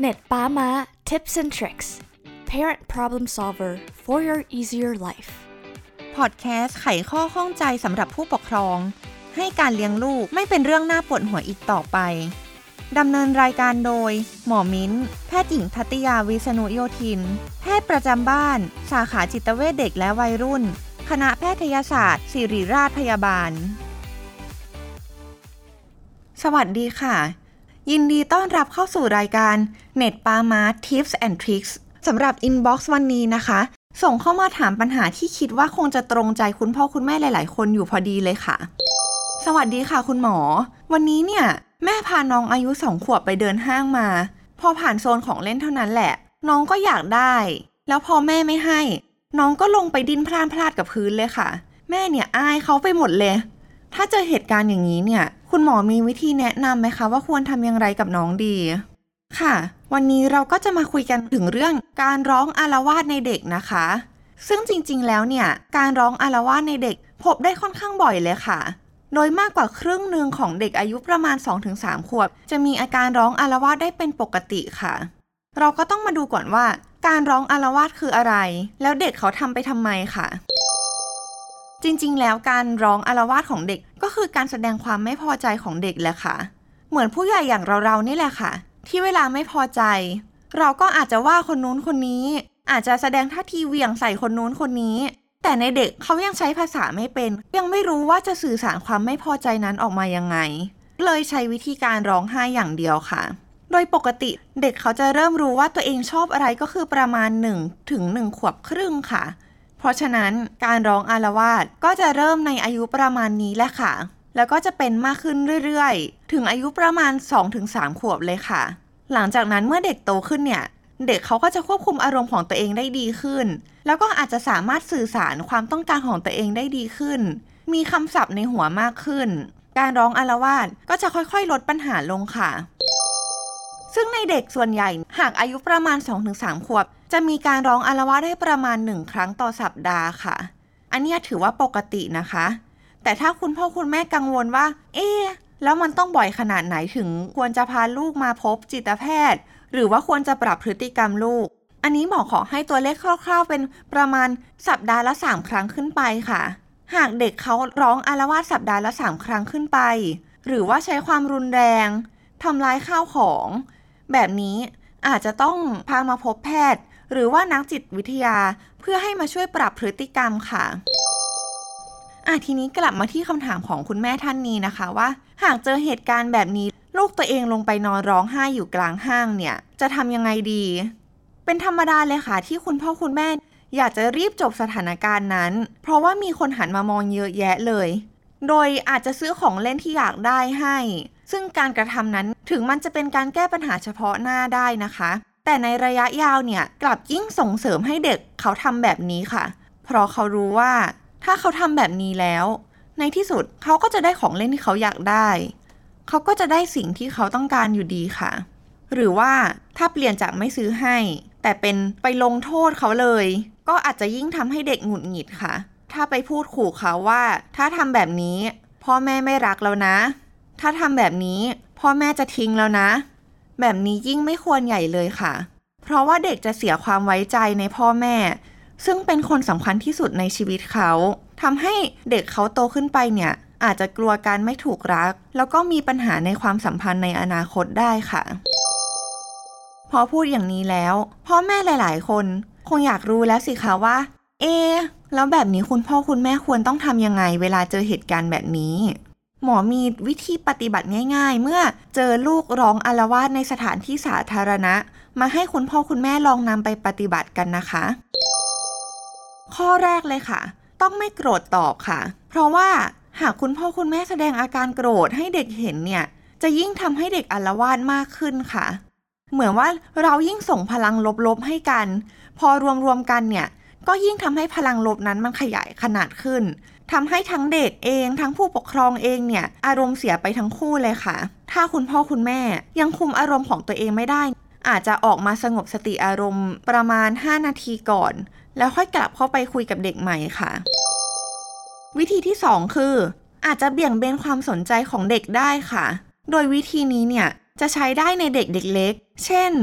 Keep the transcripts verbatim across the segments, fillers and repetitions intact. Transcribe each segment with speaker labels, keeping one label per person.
Speaker 1: Net Pama Tips and Tricks Parent Problem Solver for your easier life
Speaker 2: พอดแคสต์ไขข้อข้องใจสำหรับผู้ปกครองให้การเลี้ยงลูกไม่เป็นเรื่องน่าปวดหัวอีกต่อไปดำเนินรายการโดยหมอมิ้นแพทย์หญิงทัตติยาวิษณุโยธินแพทย์ประจำบ้านสาขาจิตเวชเด็กและวัยรุ่นคณะแพทยศาสตร์ศิริราชพยาบาลสวัสดีค่ะยินดีต้อนรับเข้าสู่รายการ Net Pama Tips and Tricks สำหรับ Inbox วันนี้นะคะส่งเข้ามาถามปัญหาที่คิดว่าคงจะตรงใจคุณพ่อคุณแม่หลายๆคนอยู่พอดีเลยค่ะสวัสดีค่ะคุณหมอวันนี้เนี่ยแม่พาน้องอายุสองขวบไปเดินห้างมาพอผ่านโซนของเล่นเท่านั้นแหละน้องก็อยากได้แล้วพอแม่ไม่ให้น้องก็ลงไปดิ้นพล่านพลาดกับพื้นเลยค่ะแม่เนี่ยอายเขาไปหมดเลยถ้าเจอเหตุการณ์อย่างนี้เนี่ยคุณหมอมีวิธีแนะนำไหมคะว่าควรทำอย่างไรกับน้องดีค่ะวันนี้เราก็จะมาคุยกันถึงเรื่องการร้องอาละวาดในเด็กนะคะซึ่งจริงๆแล้วเนี่ยการร้องอาละวาดในเด็กพบได้ค่อนข้างบ่อยเลยค่ะโดยมากกว่าครึ่งหนึ่งของเด็กอายุประมาณ สองถึงสาม ขวบจะมีอาการร้องอาละวาดได้เป็นปกติค่ะเราก็ต้องมาดูก่อนว่าการร้องอาละวาดคืออะไรแล้วเด็กเขาทำไปทำไมค่ะจริงๆแล้วการร้องอาละวาดของเด็กก็คือการแสดงความไม่พอใจของเด็กแหละค่ะเหมือนผู้ใหญ่อย่างเราๆนี่แหละค่ะที่เวลาไม่พอใจเราก็อาจจะว่าคนนู้นคนนี้อาจจะแสดงท่าทีเหวี่ยงใส่คนนู้นคนนี้แต่ในเด็กเขายังใช้ภาษาไม่เป็นยังไม่รู้ว่าจะสื่อสารความไม่พอใจนั้นออกมายังไงเลยใช้วิธีการร้องไห้อย่างเดียวค่ะโดยปกติเด็กเขาจะเริ่มรู้ว่าตัวเองชอบอะไรก็คือประมาณหนึ่งถึงหนึ่งขวบครึ่งค่ะเพราะฉะนั้นการร้องอาละวาดก็จะเริ่มในอายุประมาณนี้แหละค่ะแล้วก็จะเป็นมากขึ้นเรื่อยๆถึงอายุประมาณ สองถึงสาม ขวบเลยค่ะหลังจากนั้นเมื่อเด็กโตขึ้นเนี่ยเด็กเขาก็จะควบคุมอารมณ์ของตัวเองได้ดีขึ้นแล้วก็อาจจะสามารถสื่อสารความต้องการของตัวเองได้ดีขึ้นมีคำศัพท์ในหัวมากขึ้นการร้องอาละวาดก็จะค่อยๆลดปัญหาลงค่ะซึ่งในเด็กส่วนใหญ่หากอายุประมาณ สองถึงสาม ขวบจะมีการร้องอาละวาดได้ประมาณหนึ่งครั้งต่อสัปดาห์ค่ะอันนี้ถือว่าปกตินะคะแต่ถ้าคุณพ่อคุณแม่กังวลว่าเอ๊ะแล้วมันต้องบ่อยขนาดไหนถึงควรจะพาลูกมาพบจิตแพทย์หรือว่าควรจะปรับพฤติกรรมลูกอันนี้หมอขอให้ตัวเลขคร่าวๆเป็นประมาณสัปดาห์ละสามครั้งขึ้นไปค่ะหากเด็กเขาร้องอาละวาดสัปดาห์ละสามครั้งขึ้นไปหรือว่าใช้ความรุนแรงทำร้ายข้าวของแบบนี้อาจจะต้องพามาพบแพทย์หรือว่านักจิตวิทยาเพื่อให้มาช่วยปรับพฤติกรรมค่ะอ่ะทีนี้กลับมาที่คำถามของคุณแม่ท่านนี้นะคะว่าหากเจอเหตุการณ์แบบนี้ลูกตัวเองลงไปนอนร้องไห้อยู่กลางห้างเนี่ยจะทำยังไงดีเป็นธรรมดาเลยค่ะที่คุณพ่อคุณแม่อยากจะรีบจบสถานการณ์นั้นเพราะว่ามีคนหันมามองเยอะแยะเลยโดยอาจจะซื้อของเล่นที่อยากได้ให้ซึ่งการกระทำนั้นถึงมันจะเป็นการแก้ปัญหาเฉพาะหน้าได้นะคะแต่ในระยะยาวเนี่ยกลับยิ่งส่งเสริมให้เด็กเขาทำแบบนี้ค่ะเพราะเขารู้ว่าถ้าเขาทำแบบนี้แล้วในที่สุดเขาก็จะได้ของเล่นที่เขาอยากได้เขาก็จะได้สิ่งที่เขาต้องการอยู่ดีค่ะหรือว่าถ้าเปลี่ยนจากไม่ซื้อให้แต่เป็นไปลงโทษเขาเลยก็อาจจะยิ่งทำให้เด็กหงุดหงิดค่ะถ้าไปพูดขู่เขาว่าถ้าทำแบบนี้พ่อแม่ไม่รักแล้วนะถ้าทำแบบนี้พ่อแม่จะทิ้งแล้วนะแบบนี้ยิ่งไม่ควรใหญ่เลยค่ะเพราะว่าเด็กจะเสียความไว้ใจในพ่อแม่ซึ่งเป็นคนสำคัญที่สุดในชีวิตเขาทำให้เด็กเขาโตขึ้นไปเนี่ยอาจจะกลัวการไม่ถูกรักแล้วก็มีปัญหาในความสัมพันธ์ในอนาคตได้ค่ะพอพูดอย่างนี้แล้วพ่อแม่หลายๆคนคงอยากรู้แล้วสิคะว่าเอ๊ะแล้วแบบนี้คุณพ่อคุณแม่ควรต้องทำยังไงเวลาเจอเหตุการณ์แบบนี้หมอมีวิธีปฏิบัติง่ายๆเมื่อเจอลูกร้องอาละวาดในสถานที่สาธารณะมาให้คุณพ่อคุณแม่ลองนำไปปฏิบัติกันนะคะข้อแรกเลยค่ะต้องไม่โกรธตอบค่ะเพราะว่าหากคุณพ่อคุณแม่แสดงอาการโกรธให้เด็กเห็นเนี่ยจะยิ่งทำให้เด็กอาละวาดมากขึ้นค่ะเหมือนว่าเรายิ่งส่งพลังลบๆให้กันพอรวมๆกันเนี่ยก็ยิ่งทำให้พลังลบนั้นมันขยายขนาดขึ้นทำให้ทั้งเด็กเองทั้งผู้ปกครองเองเนี่ยอารมณ์เสียไปทั้งคู่เลยค่ะถ้าคุณพ่อคุณแม่ยังคุมอารมณ์ของตัวเองไม่ได้อาจจะออกมาสงบสติอารมณ์ประมาณห้านาทีก่อนแล้วค่อยกลับเข้าไปคุยกับเด็กใหม่ค่ะวิธีที่สองคืออาจจะเบี่ยงเบนความสนใจของเด็กได้ค่ะโดยวิธีนี้เนี่ยจะใช้ได้ในเด็กเด็กเล็กเช่น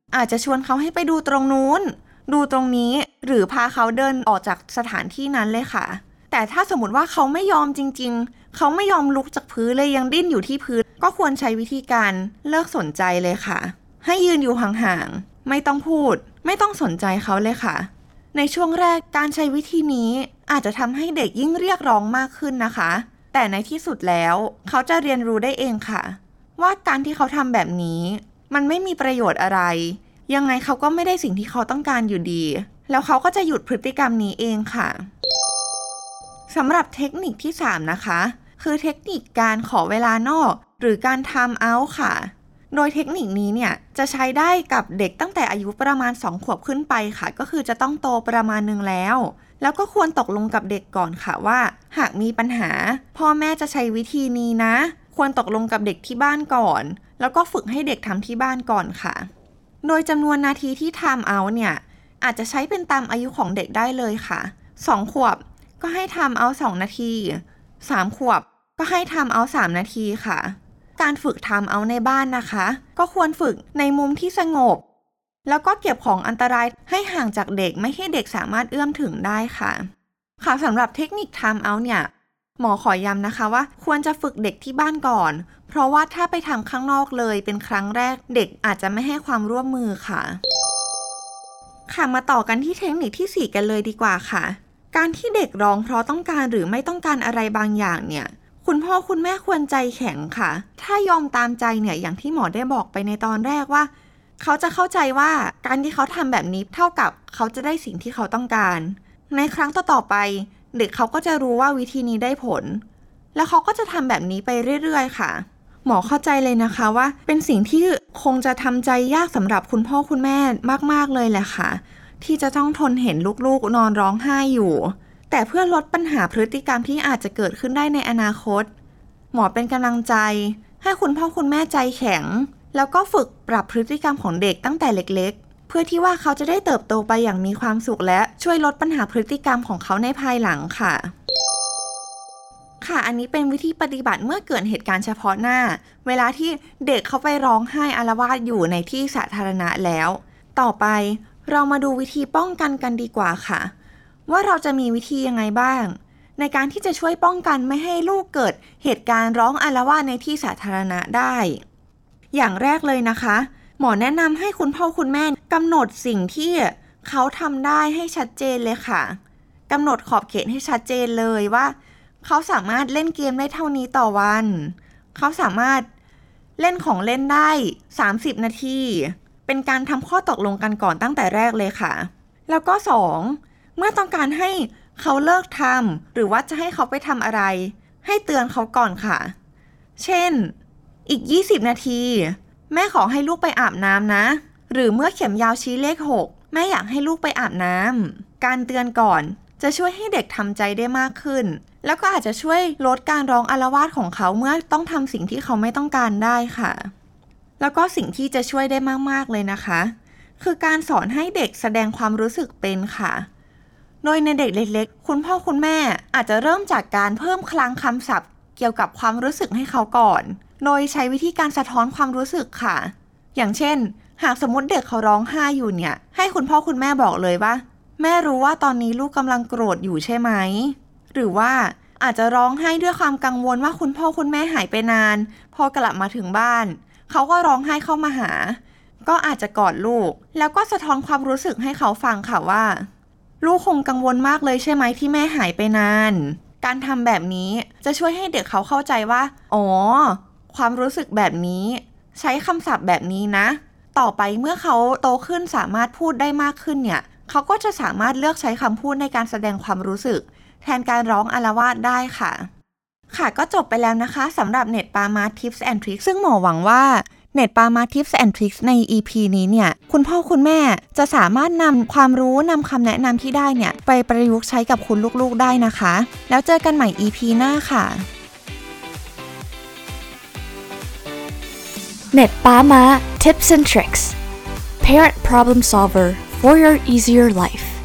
Speaker 2: อาจจะชวนเขาให้ไปดูตรงนู้นดูตรงนี้หรือพาเขาเดินออกจากสถานที่นั้นเลยค่ะแต่ถ้าสมมติว่าเขาไม่ยอมจริงๆเขาไม่ยอมลุกจากพื้นเลยยังดิ้นอยู่ที่พื้นก็ควรใช้วิธีการเลิกสนใจเลยค่ะให้ยืนอยู่ห่างๆไม่ต้องพูดไม่ต้องสนใจเขาเลยค่ะในช่วงแรกการใช้วิธีนี้อาจจะทำให้เด็กยิ่งเรียกร้องมากขึ้นนะคะแต่ในที่สุดแล้วเขาจะเรียนรู้ได้เองค่ะว่าการที่เขาทำแบบนี้มันไม่มีประโยชน์อะไรยังไงเขาก็ไม่ได้สิ่งที่เขาต้องการอยู่ดีแล้วเขาก็จะหยุดพฤติกรรมนี้เองค่ะสำหรับเทคนิคที่สามนะคะคือเทคนิคการขอเวลานอกหรือการ time out ค่ะโดยเทคนิคนี้เนี่ยจะใช้ได้กับเด็กตั้งแต่อายุประมาณสองขวบขึ้นไปค่ะก็คือจะต้องโตประมาณนึงแล้วแล้วก็ควรตกลงกับเด็กก่อนค่ะว่าหากมีปัญหาพ่อแม่จะใช้วิธีนี้นะควรตกลงกับเด็กที่บ้านก่อนแล้วก็ฝึกให้เด็กทำที่บ้านก่อนค่ะโดยจำนวนนาทีที่ time out เนี่ยอาจจะใช้เป็นตามอายุของเด็กได้เลยค่ะสองขวบก็ให้ time out สองนาทีสามขวบก็ให้ time out สามนาทีค่ะการฝึก time out ในบ้านนะคะก็ควรฝึกในมุมที่สงบแล้วก็เก็บของอันตรายให้ห่างจากเด็กไม่ให้เด็กสามารถเอื้อมถึงได้ค่ะค่ะสำหรับเทคนิค time out เนี่ยหมอขอย้ำนะคะว่าควรจะฝึกเด็กที่บ้านก่อนเพราะว่าถ้าไปทำข้างนอกเลยเป็นครั้งแรกเด็กอาจจะไม่ให้ความร่วมมือค่ะค่ะมาต่อกันที่เทคนิคที่สี่กันเลยดีกว่าค่ะการที่เด็กร้องเพราะต้องการหรือไม่ต้องการอะไรบางอย่างเนี่ยคุณพ่อคุณแม่ควรใจแข็งค่ะถ้ายอมตามใจเนี่ยอย่างที่หมอได้บอกไปในตอนแรกว่าเขาจะเข้าใจว่าการที่เขาทำแบบนี้เท่ากับเขาจะได้สิ่งที่เขาต้องการในครั้งต่อๆไปเด็กเขาก็จะรู้ว่าวิธีนี้ได้ผลแล้วเขาก็จะทำแบบนี้ไปเรื่อยๆค่ะหมอเข้าใจเลยนะคะว่าเป็นสิ่งที่คงจะทำใจยากสำหรับคุณพ่อคุณแม่มากๆเลยแหละค่ะที่จะต้องทนเห็นลูกๆนอนร้องไห้อยู่แต่เพื่อลดปัญหาพฤติกรรมที่อาจจะเกิดขึ้นได้ในอนาคตหมอเป็นกำลังใจให้คุณพ่อคุณแม่ใจแข็งแล้วก็ฝึกปรับพฤติกรรมของเด็กตั้งแต่เล็กๆเพื่อที่ว่าเขาจะได้เติบโตไปอย่างมีความสุขและช่วยลดปัญหาพฤติกรรมของเขาในภายหลังค่ะค่ะอันนี้เป็นวิธีปฏิบัติเมื่อเกิดเหตุการณ์เฉพาะหน้าเวลาที่เด็กเขาไปร้องไห้อาละวาดอยู่ในที่สาธารณะแล้วต่อไปเรามาดูวิธีป้องกันกันดีกว่าค่ะว่าเราจะมีวิธียังไงบ้างในการที่จะช่วยป้องกันไม่ให้ลูกเกิดเหตุการณ์ร้องอาละวาดในที่สาธารณะได้อย่างแรกเลยนะคะหมอแนะนำให้คุณพ่อคุณแม่กำหนดสิ่งที่เขาทำได้ให้ชัดเจนเลยค่ะกำหนดขอบเขตให้ชัดเจนเลยว่าเขาสามารถเล่นเกมได้เท่านี้ต่อวันเขาสามารถเล่นของเล่นได้สามสิบนาทีเป็นการทำข้อตกลงกันก่อนตั้งแต่แรกเลยค่ะแล้วก็สองเมื่อต้องการให้เขาเลิกทำหรือว่าจะให้เขาไปทำอะไรให้เตือนเขาก่อนค่ะเช่นอีกยี่สิบนาทีแม่ขอให้ลูกไปอาบน้ำนะหรือเมื่อเข็มยาวชี้เลขหกแม่อยากให้ลูกไปอาบน้ำการเตือนก่อนจะช่วยให้เด็กทำใจได้มากขึ้นแล้วก็อาจจะช่วยลดการร้องอาละวาดของเขาเมื่อต้องทำสิ่งที่เขาไม่ต้องการได้ค่ะแล้วก็สิ่งที่จะช่วยได้มากๆเลยนะคะคือการสอนให้เด็กแสดงความรู้สึกเป็นค่ะโดยในเด็กเล็กๆคุณพ่อคุณแม่อาจจะเริ่มจากการเพิ่มคลังคำศัพท์เกี่ยวกับความรู้สึกให้เขาก่อนโดยใช้วิธีการสะท้อนความรู้สึกค่ะอย่างเช่นหากสมมติเด็กเขาร้องไห้อยู่เนี่ยให้คุณพ่อคุณแม่บอกเลยว่าแม่รู้ว่าตอนนี้ลูกกำลังโกรธอยู่ใช่ไหมหรือว่าอาจจะร้องไห้ด้วยความกังวลว่าคุณพ่อคุณแม่หายไปนานพอกลับมาถึงบ้านเขาก็ร้องไห้เข้ามาหาก็อาจจะกอดลูกแล้วก็สะท้อนความรู้สึกให้เขาฟังค่ะว่าลูกคงกังวลมากเลยใช่ไหมที่แม่หายไปนานการทำแบบนี้จะช่วยให้เด็กเขาเข้าใจว่าอ๋อความรู้สึกแบบนี้ใช้คำศัพท์แบบนี้นะต่อไปเมื่อเขาโตขึ้นสามารถพูดได้มากขึ้นเนี่ยเขาก็จะสามารถเลือกใช้คำพูดในการแสดงความรู้สึกแทนการร้องอาละวาดได้ค่ะค่ะก็จบไปแล้วนะคะสำหรับเน็ตปามา Tips and Tricks ซึ่งหมอหวังว่าเน็ตปามา Tips and Tricks ใน อี พี นี้เนี่ยคุณพ่อคุณแม่จะสามารถนำความรู้นำคำแนะนำที่ได้เนี่ยไปประยุกต์ใช้กับคุณลูกๆได้นะคะแล้วเจอกันใหม่ อี พี หน้าค่ะ
Speaker 1: เน็ตปามา Tips and Tricks Parent Problem Solver for your easier life